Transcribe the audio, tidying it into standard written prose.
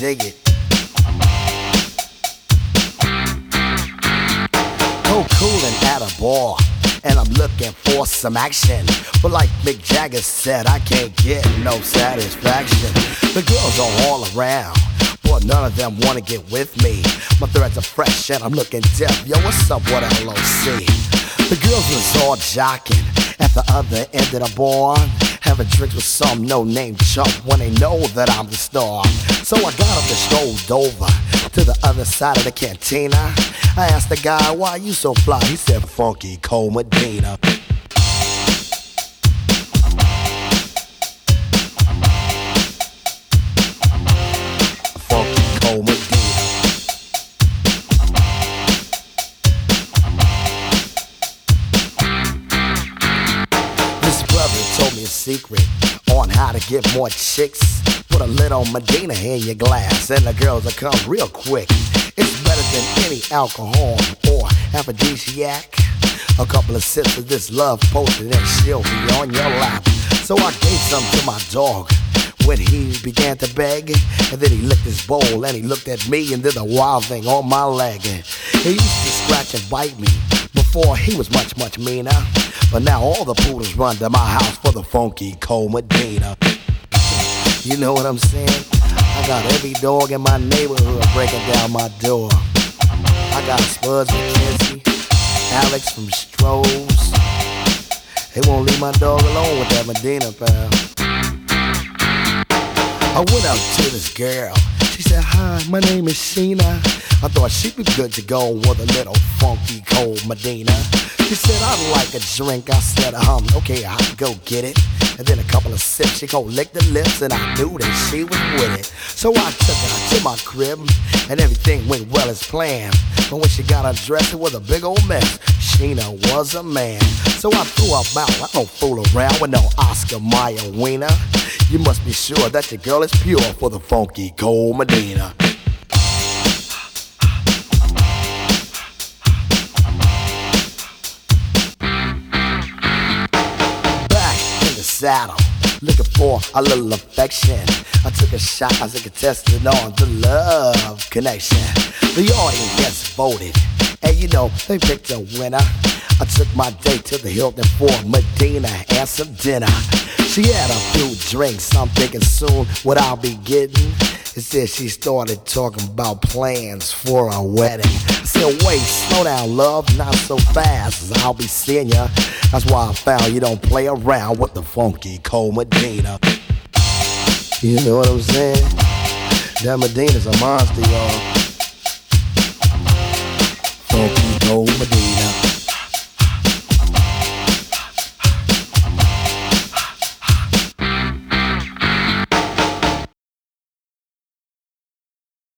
dig it. Coolin' at a bar, and I'm looking for some action. But like Mick Jagger said, I can't get no satisfaction. The girls are all around, but none of them wanna get with me. My threads are fresh and I'm looking deaf. Yo, what's up with LOC? The girls was all jocking at the other end of the bar, having drinks with some no-name chump when they know that I'm the star. So I got up and strolled over to the other side of the cantina. I asked the guy, why you so fly? He said, Funky Cole Medina. Funky Cole Medina. This brother told me a secret on how to get more chicks. Put a little Medina in your glass and the girls will come real quick. It's better than any alcohol or aphrodisiac. A couple of sips of this love potion and she'll be on your lap. So I gave some to my dog when he began to beg. And then he licked his bowl and he looked at me and did a wild thing on my leg. He used to scratch and bite me before he was much, much meaner. But now all the poodles run to my house for the Funky Cole Medina. You know what I'm saying? I got every dog in my neighborhood breaking down my door. I got Spuds from Kinsey, Alex from Strohs. They won't leave my dog alone with that Medina, pal. I went up to this girl. She said, hi, my name is Sheena. I thought she'd be good to go with a little Funky Cole Medina. She said, I'd like a drink. I said, okay, I'll go get it. And then a couple of sips, she gon' lick the lips, and I knew that she was with it. So I took her to my crib, and everything went well as planned. But when she got undressed, it was a big old mess. Sheena was a man. So I threw her out. I don't fool around with no Oscar Mayer wiener. You must be sure that your girl is pure for the Funky Cole Medina. Saddle, looking for a little affection. I took a shot as a contestant on the love connection. The audience voted, and you know, they picked a winner. I took my date to the Hilton for Medina and some dinner. She had a few drinks, I'm thinking soon what I'll be getting. Instead she started talking about plans for a wedding. I said, wait, slow down, love, not so fast, I'll be seeing ya. That's why I found you don't play around with the Funky Cole Medina. You know what I'm saying? That Medina's a monster, y'all. Funky Cole Medina.